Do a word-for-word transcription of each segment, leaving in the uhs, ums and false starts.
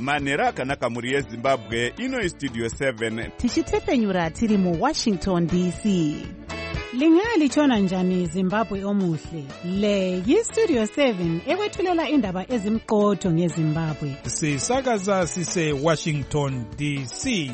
manhero akanaka mhuri yezimbabwe. Ino istudio seven tichitepfenyura tiri muwashington D C. Lingalitshona njani Zimbabwe omuhle? Le yistudio seven ekwethulela indaba ezimqotho ngeZimbabwe. Sisakaza sise Washington D C.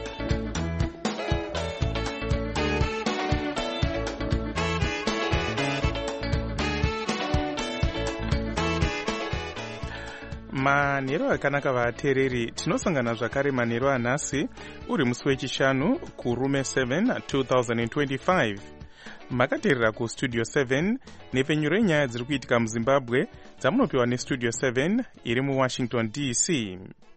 Manhero akanaka vateereri, tinosangana zvakare manhero anhasi uri musi wechishanu kurume seven twenty twenty-five. Makateerera kustudio seven nepfenyuro yenyaya dziri kuitika muZimbabwe dzamunopiwa nestudio seven iri muWashington D C.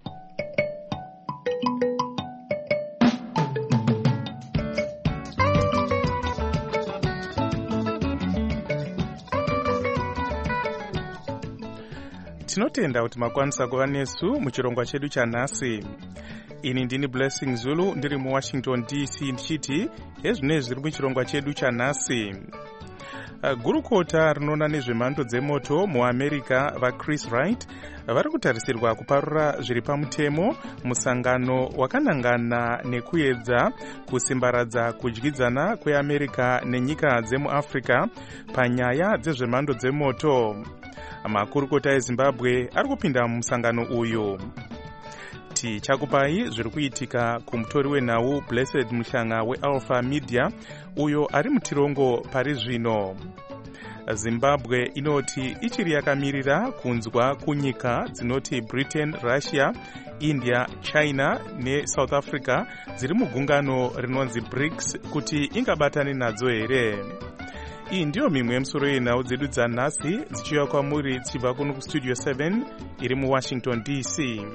Tinotenda kuti makwanisa kuva nesu muchirongwa chedu chanhasi. Ini ndini Blessing Zulu ndiri muWashington D C ndichiti hezvinezvi zviri muchirongwa chedu chanhasi. Gurukota rinoona nezvemhando dzemoto muAmerica vaChris Wright vari kutarisirwa kuparura zviri pamutemo musangano wakanangana nekuedza kusimbaradza kudyidzana kweAmerica nenyika dzemuAfrica panyaya dzezvemhando dzemoto. Makurukota eZimbabwe ari kupinda mumusangano uyu. Tichakupai zviri kuitika kumutori wenhau Blessed Mushanga weAlpha Media uyo ari mutirongo pari zvino. Zimbabwe inoti ichiri yakamirira kunzwa kunyika dzinoti Britain, Russia, India, China neSouth Africa dziri mugungano rinonzi BRICS kuti ingabatane nadzo here. Iyi ndiyo mimwe yemusoro yenhau dzedu dzanhasi dzichiuya kwamuri dzichibva kuno kustudio seven iri muWashington D C.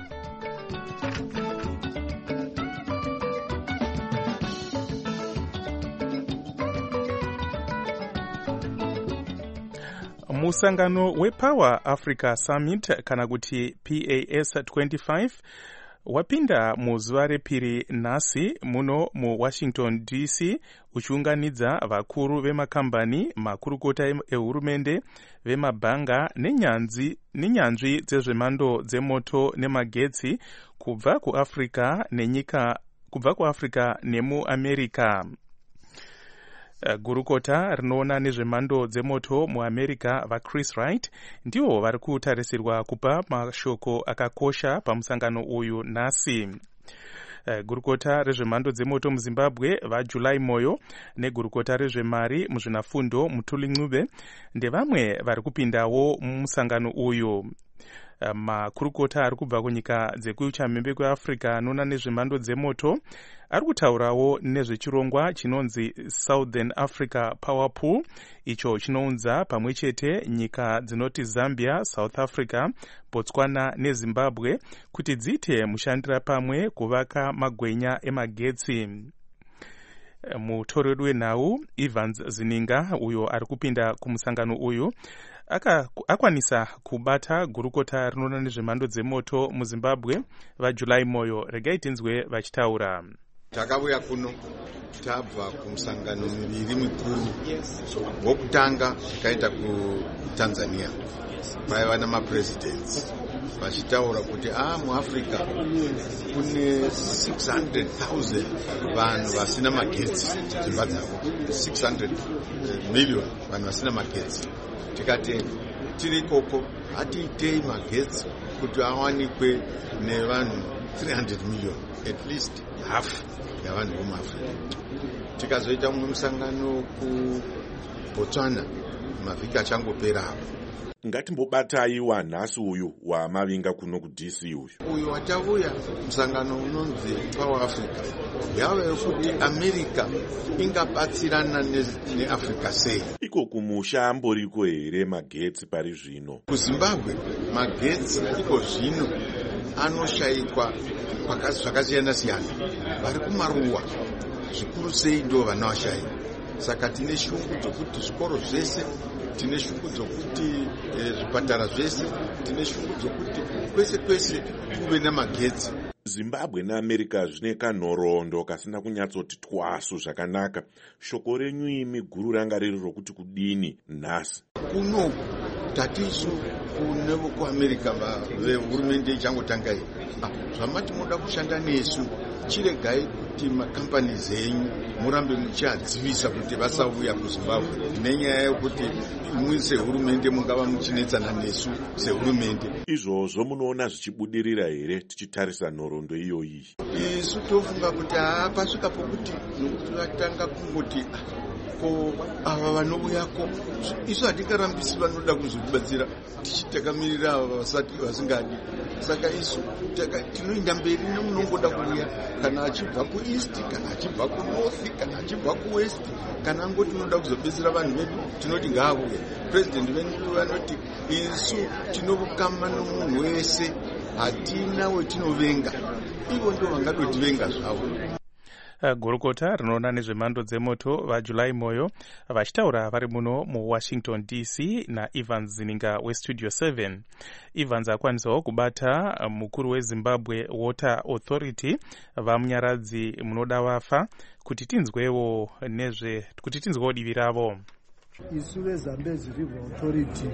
Musangano wePower Africa Summit kana kuti P A S twenty-five wapinda muzuva repiri nhasi muno muWashington D C uchiunganidza vakuru vemakambani, makurukota ehurumende, vemabhanga nenyanzvi nenyanzvi dzezvemhando dzemoto nemagetsi kubva kuAfrica nenyika kubva kuAfrica nemuAmerica. Gurukota rinoona nezvemhando dzemoto muAmerica vaChris Wright ndivo vari kutarisirwa kupa mashoko akakosha pamusangano uyu nhasi. Gurukota rezvemhando dzemoto muZimbabwe vaJuly Moyo negurukota rezvemari muzvinafundo Mutuli Ncube ndevamwe vari kupindawo mumusangano uyu. Makurukota ari kubva kunyika dzekuchamhembe kweAfrica anoona nezvemhando dzemoto ari kutaurawo nezvechirongwa chinonzi Southern Africa Power Pool, icho chinounza pamwe chete nyika dzinoti Zambia, South Africa, Botswana neZimbabwe kuti dziite mushandira pamwe kuvaka magwenya emagetsi. Mutori wedu wenhau Evans Zininga uyo ari kupinda kumusangano uyu akwanisa kubata gurukota rinoona nezvemhando dzemoto muZimbabwe vaJuly Moyo. Regai tinzwe vachitaura. Takauya kuno tabva kumusangano miviri mikuru. Wokutanga takaita kuTanzania paiva namapresidents vachitaura kuti ah muAfrica kune six hundred thousand vanhu vasina magetsi dzimba dzavo, six hundred million vanhu vasina magetsi. Tikati tiri ikoko hatiitei magetsi kuti awanikwe nevanhu three hundred million, at least half yavanhu vomuAfrica. Tikazoita mumwe musangano kuBotswana mavhiki achangopera apo. Ngatimbobataiwa nhasi uyu wamavinga kuno kuD C uyu. Uyu watauya musangano unonzi Power Africa yava yokuti America ingabatsirana neAfrica sei. Iko kumusha amboriko here magetsi pari zvino? KuZimbabwe magetsi iko zvino anoshayikwa zvakasiyana siyana. Vari kumaruwa zvikuru sei ndo vanovashayika. Saka tine shungu dzokuti zvikoro zvese, tine shungu dzokuti zvipatara zvese, tine shungu dzokuti kwese kwese kuve namagetsi. Zimbabwe naAmerica zvine kanhoroondo kasina kunyatsoti twasu zvakanaka. Shoko renyu imi guru ranga riri rokuti kudini nhasi? Kuno tatisu kune kuAmerica vehurumende ichangotanga iyi. Zvamati moda kushanda nesu, chiregai kuti makampani zenyu murambe muchiadzivisa kuti vasauya kuZimbabwe nenyaya yekuti imwe sehurumende mungava muchinetsana nesu sehurumende. Izvozvo munoona zvichibudirira here tichitarisa nhoroondo iyoyi? Isu tofunga kuti pasvika pokuti nokuti vatanga kungoti ko ava vanouyako isu hatikarambisi vanoda kuzotibatsira tichitakamirira ava vasati vasingadi. Saka isu tinoenda mberi nemunongoda kuuya, kana achibva kueast, kana achibva kunorth, kana achibva kuwest, kana angoti tinoda kuzobetsera vanhu vedu tinoti ngaauye. President vedu vanoti isu tinokama nomunhu wese, hatina wetinovenga. Ivo ndo vangadotivenga zvavo. Gurukota rinoona nezvemhando dzemoto vaJulai Moyo vachitaura vari muno muWashington D C naEvans Zininga weStudio seven. Evans akwanisawo kubata mukuru weZimbabwe Water Authority vamunyaradzi munoda vafa kuti tinzwewo nezve kuti tinzwewo divi ravo. Isu veZambezi River Authority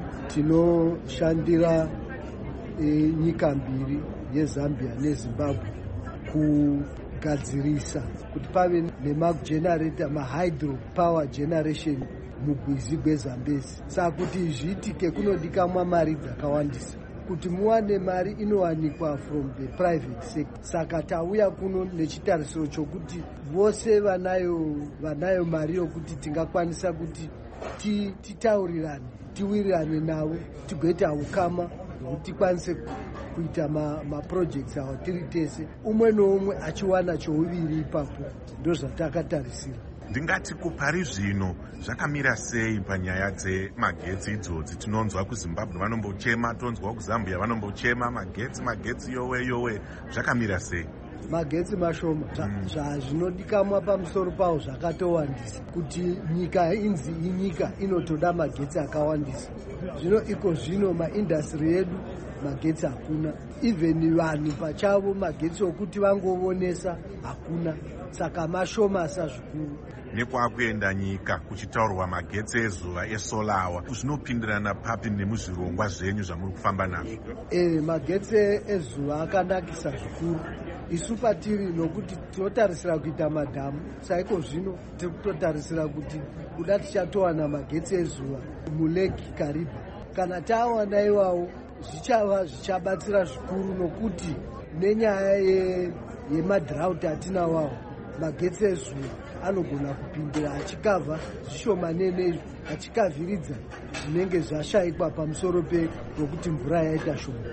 tinoshandira e, nyika mbiri yeZambia neZimbabwe ku gadzirisa kuti pave nemagenerator mahydro power generation mugwizi gweZambezi. Saka kuti zviitike kunodikamwa mari dzakawandisa. Kuti muwane mari inowanikwa from the private sector. Saka tauya kuno nechitarisiro chokuti vose vanayo vanayo mari yokuti tingakwanisa kuti titaurirane tiwirirane navo tigoita ukama kuti tikwanise kuita maprojects ma awo tiri tese, umwe noumwe achiwana chouviri ipapo. Ndo zvatakatarisira. Ndingati kupari zvino zvakamira sei panyaya dzemagetsi idzodzi? Tinonzwa kuZimbabwe vanombochema, tonzwa kuZambia vanombochema magetsi magetsi yowe yowe, zvakamira sei? Magetsi mashoma zvazvinodikamwa pamusoro pawo zvakatowandisa kuti nyika inzi inyika inotoda magetsi akawandisa. Zvino iko zvino maindastry edu magetsi hakuna, even vanhu pachavo magetsi okuti vangovonesa hakuna, saka mashoma asa zvikuru. Nekwakuenda nyika kuchitaurwa magetsi ezuva esolawa, zvinopindirana papi nemuzvirongwa zvenyu zvamuri kufamba nazvo? Eh, magetsi ezuva akanakisa zvikuru. Isu patiri nokuti tinotarisira kuita madhamu, saiko zvino tiri kutotarisira kuti kuda tichatowana magetsi ezuva muleki Kariba. Kana tawana iwawo zvichava zvichabatsira zvikuru, nokuti nenyaya yemadrought atinawawo magetsi ezuva anogona kupindira achikavha zvishomanene, achikavhiridza zvinenge zvashayikwa pamusoro pekuti mvura yaita shoma.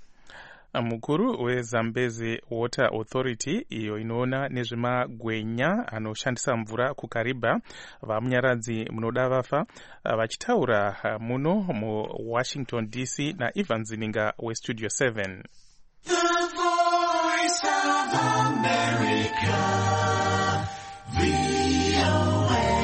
Mukuru weZambezi Water Authority iyo inoona nezvemagwenya anoshandisa mvura kuKariba vamunyaradzi munoda vafa vachitaura muno muWashington D C naEvans Zininga weStudio seven. The Voice of America, V O A.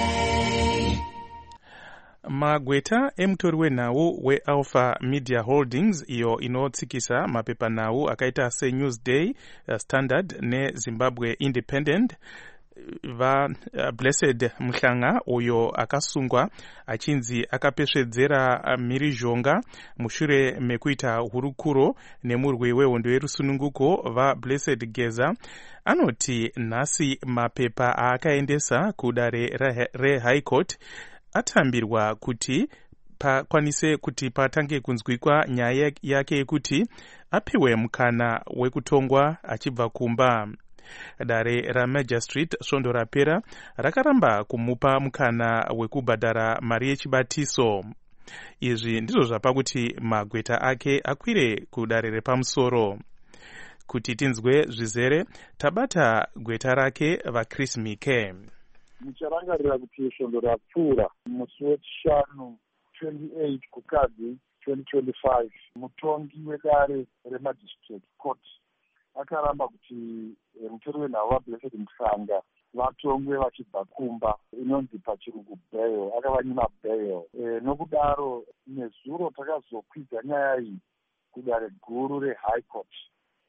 Magweta emutori wenhau weAlpha Media Holdings iyo inotsikisa mapepanhau akaita seNewsday, Standard neZimbabwe Independent va Blessed Mhlanga uyo akasungwa achinzi akapesvedzera mhirizhonga mushure mekuita hurukuro nemurwi wehondo yerusununguko va Blessed Geza anoti nhasi mapepa aakaendesa kudare reHigh Court atambirwa kuti pakwanise kuti patange kunzwikwa nyaya yake yekuti apiwe mukana wekutongwa achibva kumba. Dare raMagistrate svondo rapera rakaramba kumupa mukana wekubhadhara mari yechibatiso. Izvi ndizvo zvapa kuti magweta ake akwire kudare repamusoro. Kuti tinzwe zvizere tabata gweta rake vaChris Mike. Mucharangarira kuti svondo rapfuura musi wechishanu twenty-eight kukadzi twenty twenty-five mutongi wedare reMagistrate Court akaramba kuti mutori wenhau vaBlessed Mhlanga vatongwe vachibva kumba inonzi pachirungu bail, akavanyima bail. E, nokudaro nezuro takazokwidza nyaya iyi kudare guru reHigh Court.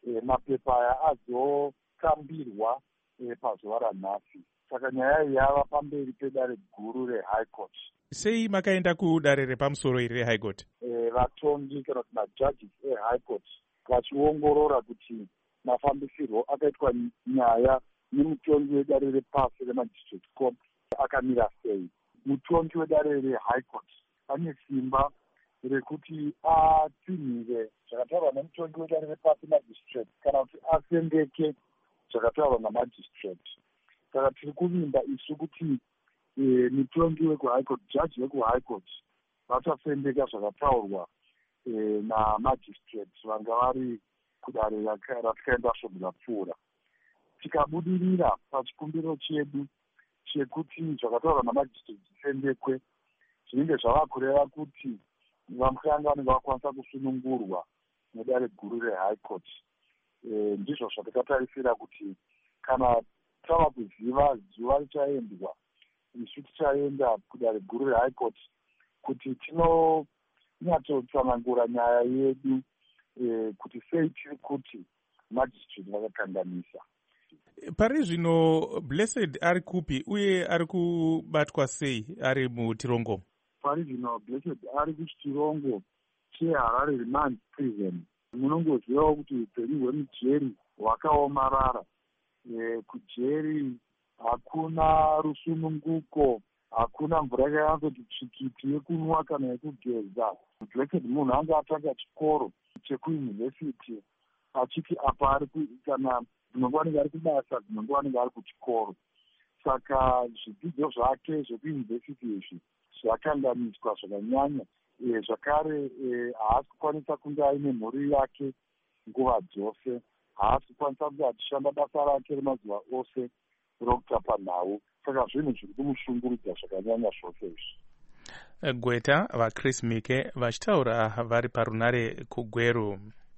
e, mapepa aya azokambirwa e, pazuva ranhasi. Saka nyaya iyi yava pamberi pedare guru rehigh court. Sei makaenda kudare repamusoro iri rehigh court? E, vatongi kana kuti majudges ehigh court vachiongorora kuti mafambisirwo akaitwa nyaya nemutongi wedare repasi remagistrate court akamira sei. Mutongi wedare rehigh court ane simba rekuti atsinhire zvakataurwa nemutongi wedare repasi magistrate kana kuti asendeke zvakataurwa namagistrate. Saka tiri kuvimba isu kuti e, mutongi wekuhigh court, jaji wekuhigh court vachasendeka zvakataurwa e, namagistrate vanga vari kudare ratikaenda svobhu rapfuura. Tikabudirira pachikumbiro chedu chekuti zvakataurwa namagistrate zvisendekwe, zvinenge zvava kureva kuti vamutanga vanenge vakwanisa kusunungurwa nedare guru rehigh court. E, ndizvo zvatakatarisira kuti kana tava kuziva zuva richaendwa, isu tichaenda kudare guru rehigh court kuti tinonyatsotsanangura nyaya yedu e, kuti sei tiri kuti magistrate vakakanganisa. Pari zvino Blessed ari kupi uye ari kubatwa sei ari mutirongo? Pari zvino Blessed ari kuchitirongo cheHarare Remand Prison. Munongozivawo kuti upenyu hwemujeri hwakaomarara. E, kujeri hakuna rusununguko, hakuna mvura yakayanzoti tsvikiti yekunwa kana yekugeza. Blessed munhu anga atanga chikoro chekuyunivhesiti achiti apa ari kana dzinongo anenge ari kubasa, dzinongo anenge ari kuchikoro. Saka zvidzidzo zvake zvekuyunivhesiti izvi zvakanganiswa zvakanyanya. E, zvakare e, haasi kukwanisa kunge aine mhuri yake nguva dzose, haasi kukwanisa kunge achishanda basa rake remazuva ose rokutapa nhau. Saka zvinhu zviri kumushungurudza zvakanyanya zvose izvi. Gweta vaChris Mike vachitaura vari parunare kuGweru.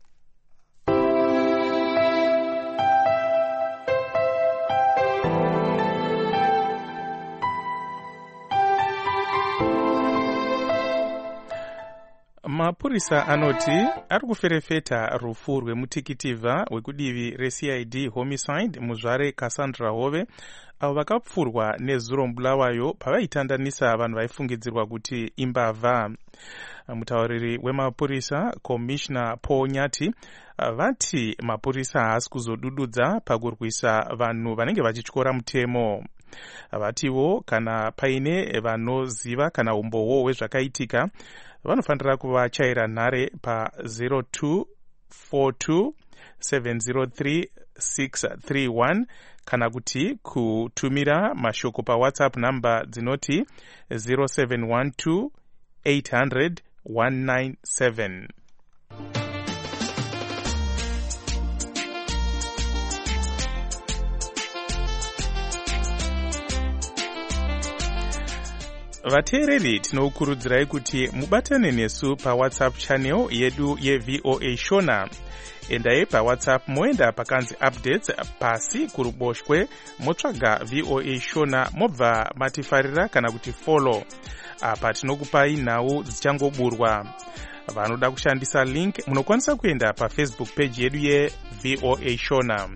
Mapurisa anoti ari kuferefeta rufu rwemutikivha wekudivi reC I D homicide muzvare Cassandra Hove avo vakapfurwa nezuro Bulawayo pavaitandanisa vanhu vaifungidzirwa kuti imbavha. Mutauriri wemapurisa Commissioner Paul Nyati vati mapurisa haasi kuzodududza pakurwisa vanhu vanenge vachityora mutemo. Vatiwo kana paine vanoziva kana umboo hwezvakaitika vanofanira kuvachaira nhare pa zero two four two seven zero three six three one kana kuti kutumira mashoko pa WhatsApp namba dzinoti zero seven one two eight hundred one nine seven. Vateereri tinokurudzirai kuti mubatane nesu pa WhatsApp channel yedu yeV O A Shona. Endai pa WhatsApp moenda pakanzi updates pasi kuruboshwe motsvaga V O A Shona mobva matifarira kana kuti follow. Apa tinokupai nhau dzichangoburwa. Vanoda kushandisa link munokwanisa kuenda pa Facebook page yedu yeV O A Shona.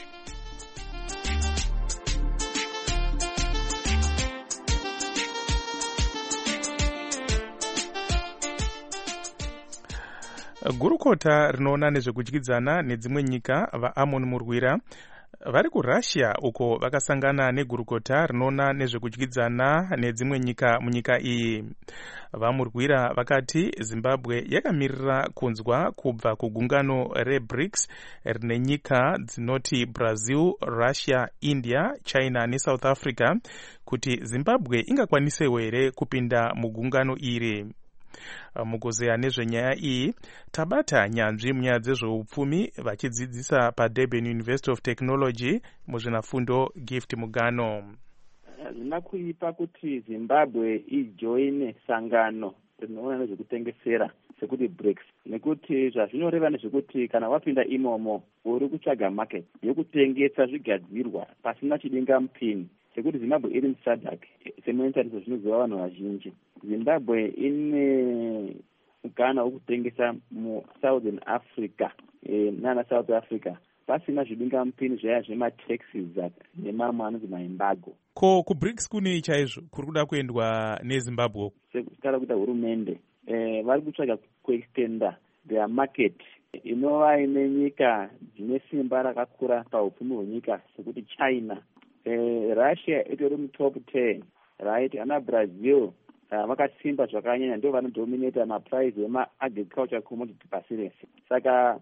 Gurukota rinoona nezvekudyidzana nedzimwe nyika vaAmon Murwira vari kuRussia uko vakasangana negurukota rinoona nezvekudyidzana nedzimwe nyika munyika iyi. VaMurwira vakati Zimbabwe yakamirira kunzwa kubva kugungano reBRICS rine nyika dzinoti Brazil, Russia, India, China neSouth Africa kuti Zimbabwe ingakwanisewo here kupinda mugungano iri. Mukuzeya nezvenyaya iyi tabata nyanzvi munyaya dzezveupfumi vachidzidzisa paDurban University of Technology muzvinafundo Gift Mugano. Zvina kuipa kuti Zimbabwe ijoine sangano rinoona nezvekutengesera sekuti BRICS, nekuti zvazvinoreva nezvekuti kana wapinda imomo uri kutsvaga market yokutengesa zvigadzirwa pasina chidinga mupini, sekuti Zimbabwe iri muSADC semuenzaniso zvinoziva vanhu vazhinji. Zimbabwe ine mukana wokutengesa muSouthern Africa e, nana South Africa pasina zvibingamupini zvaya zvemataxes nemamwe anonzi maembargo. Ko kubrics kune chaizvo kuri kuda kuendwa nezimbabwe sekutaura kuita hurumende eh, vari kutsvaga kuextenda their market inova ine nyika dzine simba rakakura paupfumi hwenyika sekuti China, eh, Russia itori mutop ten, right, ana Brazil vakasimba uh, zvakanyanya ndio vanodominata maprice ema-agriculture commodity pasi rese. Saka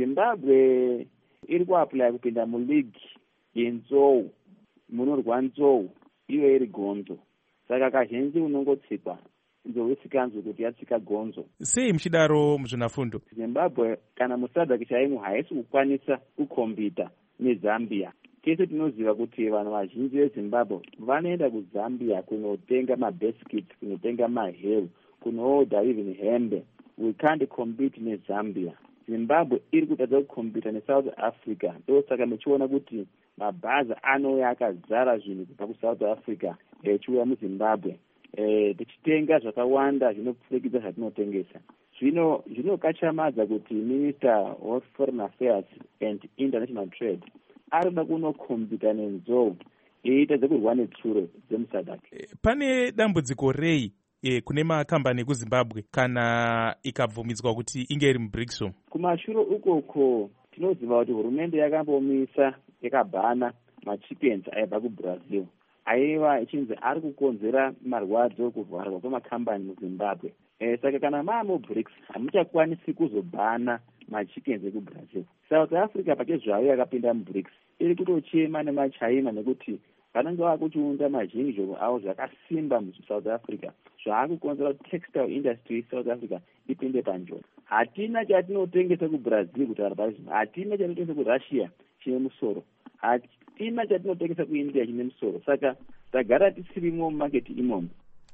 Zimbabwe iri kuapply kupinda muleague yenzou, munorwa nzou iyo iri gonzo. Saka kazhinji unongotsikwa nzou isikanzwi kuti yatsika gonzo. Sei muchidaro muzvinafundo? Zimbabwe kana musadhaki chaimu haisi kukwanisa kukombita neZambia. Tese tinoziva kuti vanhu vazhinji veZimbabwe vanoenda kuZambia kunotenga mabaskets, kunotenga maheu, kunoodha even hembe. We can't compete neZambia. Zimbabwe iri kutadza kukombita neSouth Africa. Ndosaka muchiona kuti mabhazi anouya akazara zvinhu kubva kuSouth Africa echiuya muZimbabwe. Eh, tichitenga zvakawanda zvinopfurikidza zvatinotengesa. Zvino zvinokachamadza kuti Minister of Foreign Affairs and International Trade arikuda kunokombita nenzou eitadza kurwa netsuro dzemusadhaki. Pane dambudziko rei e, kune makambani ekuZimbabwe kana ikabvumidzwa kuti inge iri mubrics? Kumashure ukoko tinoziva kuti hurumende yakambomisa yakabhana machickens aibva kuBrazil aiva ichinzi ari kukonzera marwadzo kuvharwa kwemakambani muZimbabwe. E, saka kana maamubrics hamuchakwanisi kuzobhana machickens ekuBrazil. South Africa pake zvayo yakapinda mubrics iri kutochema nemaChina nekuti vanenge vakuchiunda mazhinji avo zvakasimba muSouth Africa zvaakukonzera kuti textile industry South Africa ipinde panjodzi. Hatina chatinotengesa kuBrazil kuti varibazvi, hatina chatinotengesa kuRussia chine musoro, hatina chatinotengesa kuIndia chine musoro. Saka tagara tisirimo mumaketi imomo.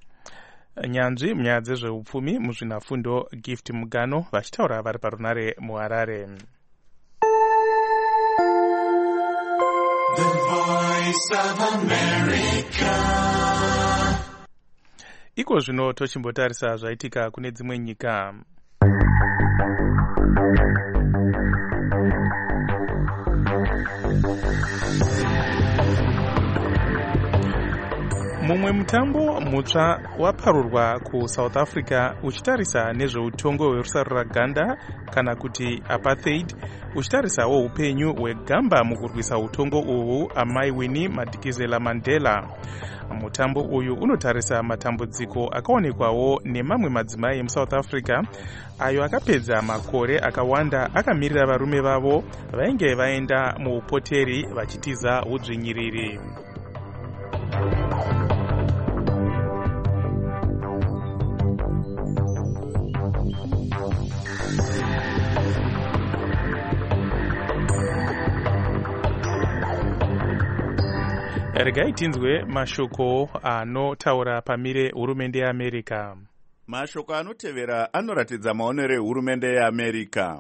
Nyanzvi munyaya dzezveupfumi muzvinafundo Gift Mugano vachitaura vari parunare muHarare. The Voice of America. Iko zvino tochimbotarisa zvaitika kune dzimwe nyika. Mumwe mutambo mutsva waparurwa kuSouth Africa uchitarisa nezveutongo hwerusarura ganda kana kuti apartheid, uchitarisawo upenyu hwegamba mukurwisa utongo uhu amai Winnie Madikizela Mandela. Mutambo uyu unotarisa matambudziko akaonekwawo nemamwe madzimai emuSouth Africa ayo akapedza makore akawanda akamirira varume vavo vainge vaenda muupoteri vachitiza udzvinyiriri. Regai tinzwe mashoko anotaura pamire hurumende yeAmerica. Mashoko anotevera anoratidza maonero ehurumende yeAmerica.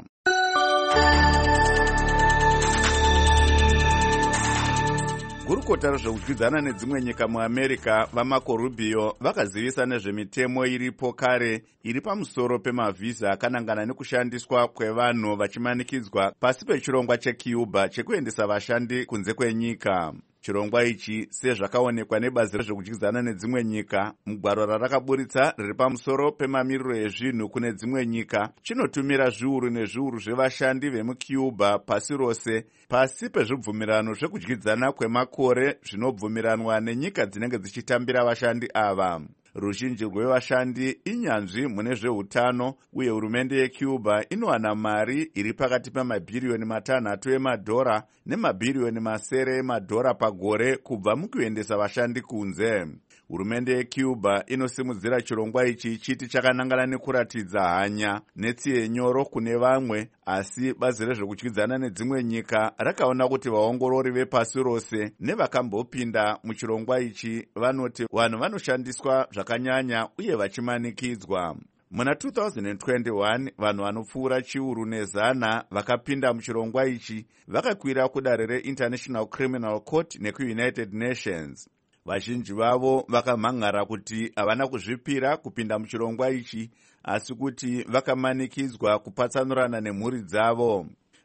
Gurukota rezvekudyidzana nedzimwe nyika muAmerica vaMarco Rubio vakazivisa nezvemitemo iripo kare iri pamusoro pemavhisa akanangana nekushandiswa kwevanhu vachimanikidzwa pasi pechirongwa cheCuba chekuendesa vashandi kunze kwenyika. Chirongwa ichi sezvakaonekwa nebazi rezvekudyidzana nedzimwe nyika mugwaro rarakaburitsa riri pamusoro pemamiriro ezvinhu kune dzimwe nyika chinotumira zviuru nezviuru zvevashandi vemuCuba pasi rose pasi pezvibvumirano zvekudyidzana kwemakore zvinobvumiranwa nenyika dzinenge dzichitambira vashandi ava. Ruzhinji rwevashandi inyanzvi mune zveutano uye hurumende yeCuba inowana mari iri pakati pemabhiriyoni matanhatu emadhora nemabhiriyoni masere emadhora pagore kubva mukuendesa vashandi kunze. Hurumende yeCuba inosimudzira chirongwa ichi ichiti chakanangana nekuratidza hanya netsiye nyoro kune vamwe, asi bazi rezvekudyidzana nedzimwe nyika rakaona kuti vaongorori vepasi rose nevakambopinda muchirongwa ichi vanoti vanhu vanoshandiswa zvakanyanya uye vachimanikidzwa. Muna two thousand twenty-one vanhu vanopfuura chiuru nezana vakapinda muchirongwa ichi vakakwira kudare reInternational Criminal Court nekuUnited Nations. Vazhinji vavo vakamhan'ara kuti havana kuzvipira kupinda muchirongwa ichi asi kuti vakamanikidzwa kupatsanurana nemhuri dzavo.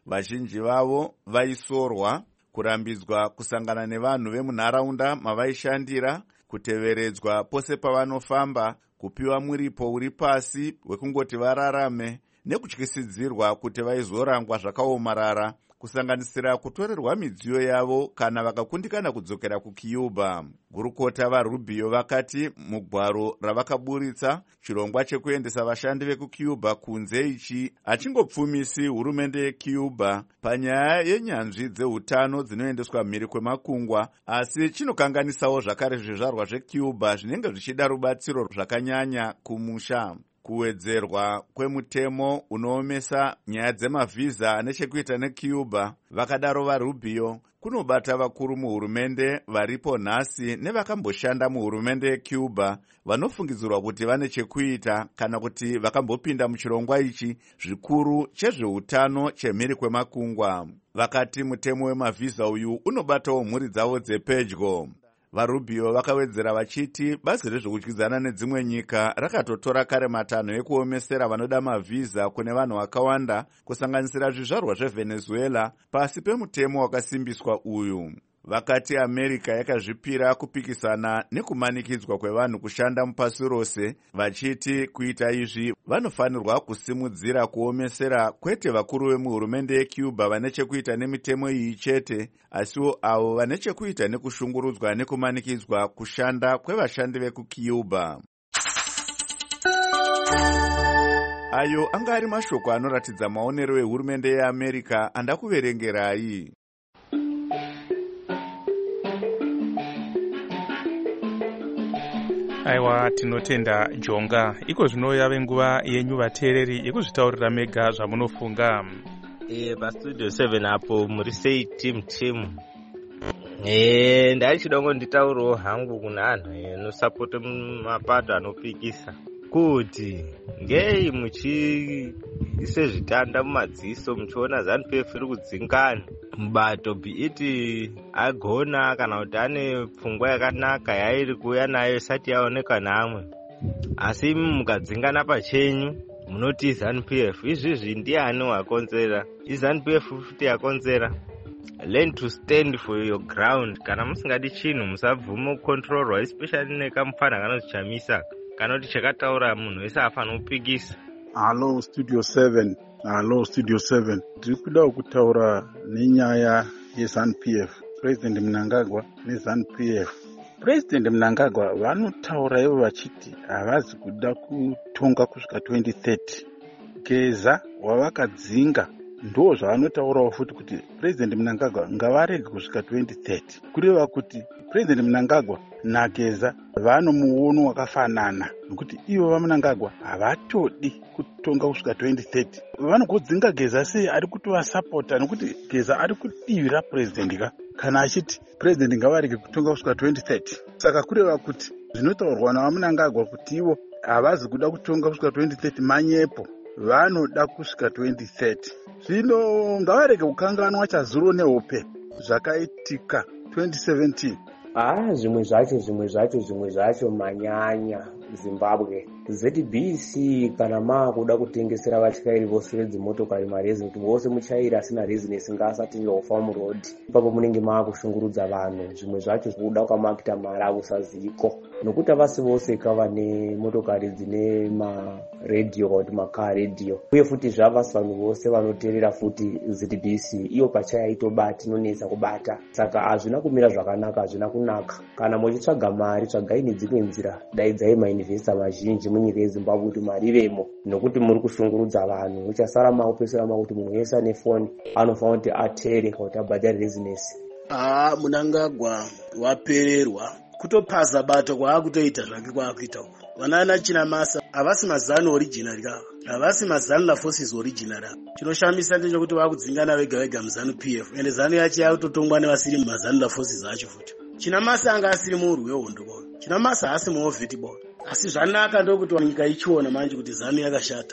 vazhinji vavo vaisorwa, kurambidzwa kusangana nevanhu vemunharaunda mavaishandira, kuteveredzwa pose pavanofamba, kupiwa muripo uri pasi wekungoti vararame, nekutyisidzirwa kuti vaizorangwa zvakaomarara, kusanganisira kutorerwa midziyo yavo kana vakakundikana kudzokera kuCuba. Gurukota vaRubio vakati mugwaro ravakaburitsa, chirongwa chekuendesa vashandi vekuCuba kunze ichi achingopfumisi hurumende yeCuba panyaya yenyanzvi dzeutano dzinoendeswa mhiri kwemakungwa, asi chinokanganisawo zvakare zvizvarwa zveCuba zvinenge zvichida rubatsiro zvakanyanya kumusha. Kuwedzerwa kwemutemo unoomesa nyaya dzemavhiza ane chekuita neCuba, vakadaro vaRubio, kunobata vakuru muhurumende varipo nhasi nevakamboshanda muhurumende yeCuba vanofungidzirwa kuti vane chekuita kana kuti vakambopinda muchirongwa ichi zvikuru chezveutano chemhiri kwemakungwa. Vakati mutemo wemavhiza uyu unobatawo mhuri dzavo dzepedyo. VaRubio vakawedzera vachiti bazi rezvekudyidzana nedzimwe nyika rakatotora kare matanho ekuomesera vanoda mavhiza kune vanhu vakawanda, kusanganisira zvizvarwa zveVenezuela, pasi pemutemo wakasimbiswa uyu. Vakati America yakazvipira kupikisana nekumanikidzwa kwevanhu kushanda mupasi rose, vachiti kuita izvi vanofanirwa kusimudzira kuomesera kwete vakuru vemuhurumende yeCuba vane chekuita nemitemo iyi chete, asiwo avo vane chekuita nekushungurudzwa nekumanikidzwa kushanda kwevashandi vekuCuba. Ayo anga ari mashoko anoratidza maonero ehurumende yeAmerica andakuverengerai. Aiwa, tinotenda Jonga. Iko zvino yave nguva yenyu vateereri yekuzvitaurira mega zvamunofunga. Eh, pastudio seven apo muri sei team team. Eh, ndaichida ngonditaurawo hangu kuna anhu anosapota mapato anopikisa kuti ngei muchiise zvitanda mumadziso muchiona ZANU-P F iri kudzingana mubato biiti agona kana kuti ane pfungwa yakanaka yairi kuuya nayo isati yaoneka namwe, asi mukadzingana pachenyu munoti ZANU-P F. Izvizvi ndiani wakonzera? iZANU-P F futi yakonzera? Learn to stand for your ground. Kana musingadi chinhu musabvume kukontrolwa, especially nekamufana kanozvichamisa kana kuti chakataura munhu wese afana kupikisa. Hello Studio seven. Hello Studio seven. Ndiri kuda kutaura nenyaya yeZANU-P F. President Mnangagwa neZANU-P F. President Mnangagwa vanotaura ivo vachiti havazi kuda kutonga kusvika twenty thirty. Geza wavakadzinga ndo zvavanotaurawo futi kuti President Mnangagwa ngavarege kusvika twenty thirty. Kureva kuti President Mnangagwa naGeza vanomuono wakafanana, nokuti ivo vaMnangagwa havatodi kutonga kusvika twenty thirty. Vanogodzinga Geza sei ari kutovasapota, nokuti Geza ari kudivira president ka kana achiti president ngavarege kutonga kusvika twenty thirty. Saka kureva kuti zvinotaurwa navaMnangagwa kuti ivo havazi kuda kutonga kusvika twenty thirty manyepo, vanoda kusvika twenty thirty. Zvino ngavarege kukanganwa chazuro nehope zvakaitika twenty seventeen. Ah, zvimwe zvacho zvimwe zvacho zvimwe zvacho manyanya Zimbabwe. Z B C kana maakuda kutengesera vatyairi vose vedzimotokari marezi, kuti vose muchairi asina rezinesi ngaasati ofamba muroad. Ipapo munenge maakushungurudza vanhu. Zvimwe zvacho kuda kwamakuita mari akusaziko, nokuti vasi vose kavane motokari dzine maredhiyo kuti makaa redhiyo, uye futi zvavasi vanhu vose vanoteerera futi Z B C. Iyo pachayo itobati inonetsa kubata, saka hazvina kumira zvakanaka, hazvina kunaka. Kana muchitsvaga mari, tsvagai nedzimwe nzira, daidzai mainvesta mazhinji munyika yeZimbabwe kuti mari ivemo, nokuti muri kushungurudza vanhu. Muchasara maopesera makuti munhu wese ane foni anofanira kuti ateere kana kuti abhadhare rezinesi. Ah, Mnangagwa wapererwa kutopaza bato kwaakutoita zvake kwaakuita uku. Vanana Chinamasa havasi mazano original ka, havasi mazano la forces original. Chinoshamisa ndechekuti vakudzingana vega vega muZANU-P F, ende ZANU yacho yakutotongwa nevasiri mazano la forces acho futi. Chinamasa anga asiri murwi wehondo bora, Chinamasa haasi muovhiti bora, asi zvanaka ndokuti nyika ichiona manje kuti ZANU yakashata.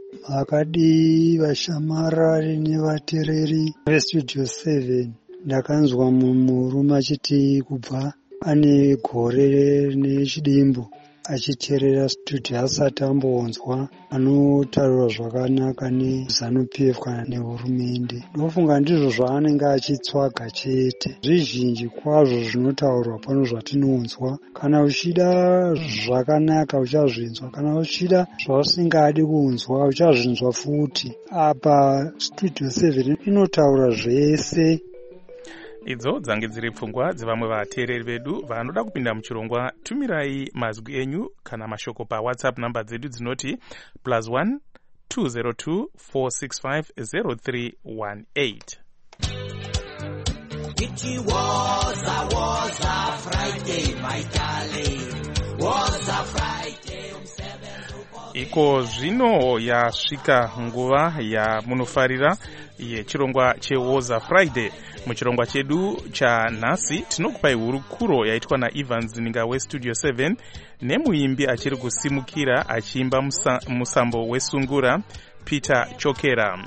Akadi vashamarari nevateereri veStudio seven, ndakanzwa murume achiti kubva ane gore nechidimbu achiteerera studio asati amboonzwa anotaura zvakanaka neZANU-P F kana nehurumende. Ndofunga ndizvo zvaanenge achitsvaga chete. Zvizhinji kwazvo zvinotaurwa pano zvatinonzwa. Kana uchida zvakanaka uchazvinzwa, kana uchida zvausingadi kunzwa uchazvinzwa futi. Apa Studio seven inotaura zvese. Idzo dzange dziri pfungwa dzevamwe vateereri vedu vanoda kupinda muchirongwa. Tumirai mazwi enyu kana mashoko pa WhatsApp namba dzedu dzinoti plus one two zero two four six five zero three one eight. It was a was a Friday, my darling. Was a Friday on seven. Iko zvino yasvika nguva yamunofarira yechirongwa cheWoza Friday. Muchirongwa chedu chanhasi tinokupai hurukuro yaitwa naEvans Ninga weStudio seven nemuimbi achiri kusimukira achiimba musa, musambo wesungura Peter Chokera.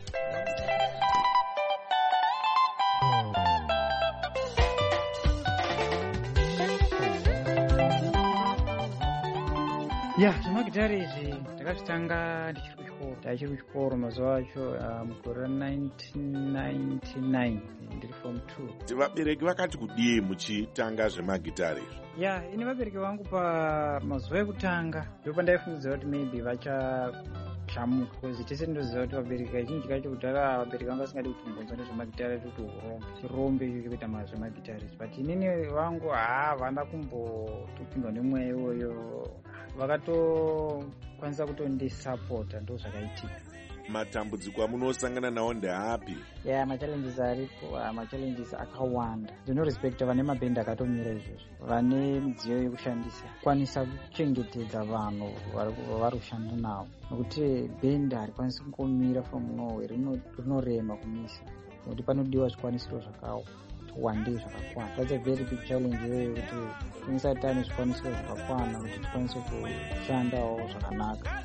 Ya, zvemagitari izvi ndakazvitanga ndichiri kuchikoro. Ndaichiri kuchikoro mazuva acho mugore nineteen ninety-nine ndiri form two. Vabereki vakati kudii muchitanga zvemagitari izvi? Ya, ini vabereki vangu pamazuva ekutanga ndopandaifungidzira kuti maybe vachachamuka, because tese ndinoziva kuti vabereki kazhinji kacho kudhara vabereki vanga vasingadi kutombonzwa nezvemagitari kuti urombe chirombe icho kuita zvemagitari izvi. But inini vangu haa vana kumbotopindwa nemweya iwoyo, vakatokwanisa kutondisapota, ndo zvakaitika. Matambudziko amunosangana nawo ndeapi? Ya, machallenges aripo, machallenges akawanda. Ndinorespekta vane mabhendi akatomira izvozvo, vane midziyo yekushandisa, kwanisa kuchengetedza vanhu vari kushanda navo, nokuti bhendi harikwanisi kungomira from nowhere, rinorema kumisa, nokuti panodiwa zvikwanisiro zvakawandei zvakakwana. That's a very big challenge iyoyo, kuti tinosati tane zvikwanisiro zvakakwana kuti tikwanise kushandawo zvakanaka.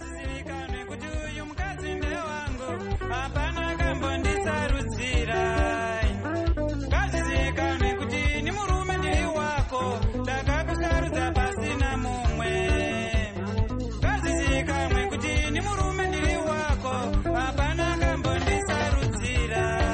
Hapana kambondisarudzira, ngazvizikanwe kuti ni murume ndiri wako, ndakakusarudza pasina mumwe. Ngazvizikanwe kuti ni murume ndiri wako, hapana kambondisarudzira.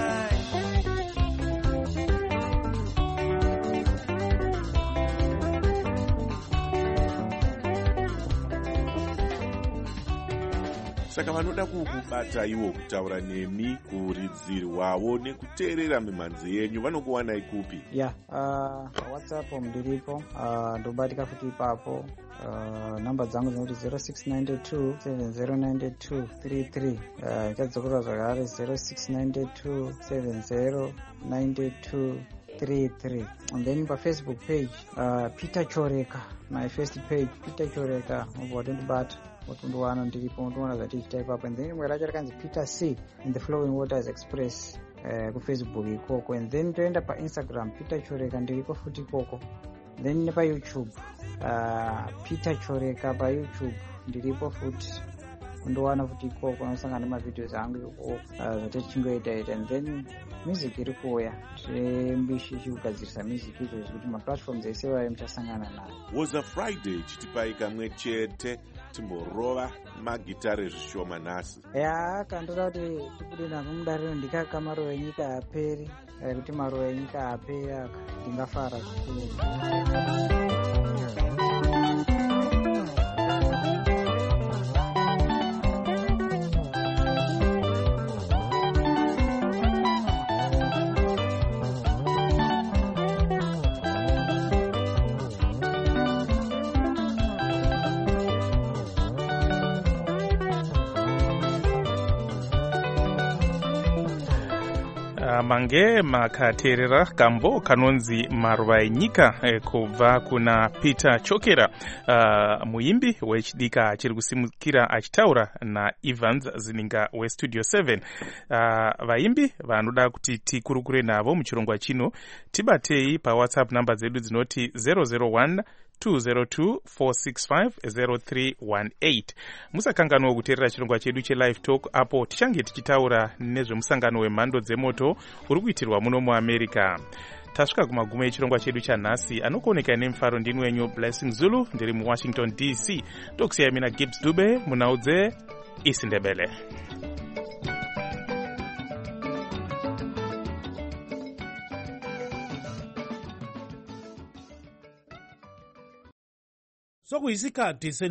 Saka vanoda kukubata iwo kutaura nemi kuridzirwawo nekuteerera mimhanzi yenyu vanokuwanai kupi? Ya, uh, WhatsApp ndiripo, uh, ndobatika futi ipapo. Uh, namba dzangu dzinoti zero six nine two seven zero nine two three three. Uh, chadzokera zvakare zero six nine two seven zero nine two three three. And then pa Facebook page, uh, Peter Choreka, my first page Peter Choreka, mubotondibata utunduwana ndiripo utunduwana zvatichiita ipapo. And then imwe racho rakanzi Peter C in the Flowing Waters Express uh, kufacebook ikoko. And then toenda pa Instagram Peter Choreka ndiripo futi ikoko. Then nepa YouTube uh, Peter Choreka pa YouTube ndiripo futi, undowana futi ikoko, unosangana nemavideos angu ikoko uh, zvatichingoita ita. And then music iri kuuya, tirimbishi chikugadzirisa music izvo kuti maplatforms ese vayo muchasangana nayo. Woza Friday chitipai kamwe chete timborova magitari zvishoma nhasi. Ya, kandoda kuti tibude nako mudariro ndikaka maruva enyika aperi, kuti maruva enyika aperi aka ndingafara zvikuru. mange makateerera kambo kanonzi maruva enyika eh, kubva kuna Peter Chokera, uh, muimbi wechidika achiri kusimukira achitaura naEvans Zininga weStudio seven. Uh, vaimbi vanoda kuti tikurukure navo muchirongwa chino tibatei pa WhatsApp namba dzedu dzinoti zero zero one two zero two four six five zero three one eight. Musakanganwa kuteerera chirongwa chedu chelive talk apo tichange tichitaura nezvemusangano wemhando dzemoto uri kuitirwa muno muAmerica. tasvika kumagumo echirongwa chedu chanhasi. Anokuoneka nemufaro ndini wenyu Blessing Zulu, ndiri muwashington D C. Tokusiyai mina Gibbs Dube munhau dzeIsindebele. Sokuyisikhathi